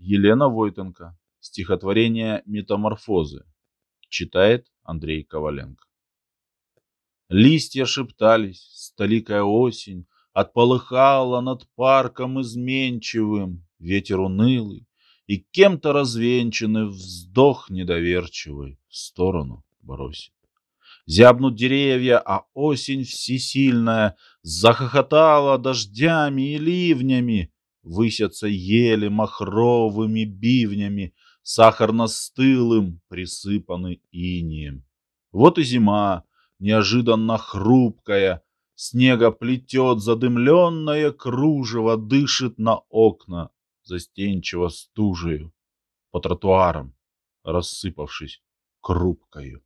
Елена Войтенко. Стихотворение «Метаморфозы». Читает Андрей Коваленко. Листья шептались, столикая осень отполыхала над парком изменчивым, ветер унылый, и кем-то развенчанный вздох недоверчивый в сторону бросит. Зябнут деревья, а осень всесильная захохотала дождями и ливнями, высятся ели махровыми бивнями, сахарно-стылым присыпаны инеем. Вот и зима, неожиданно хрупкая, снега плетет задымленное кружево, дышит на окна, застенчиво стужею, по тротуарам, рассыпавшись крупкою.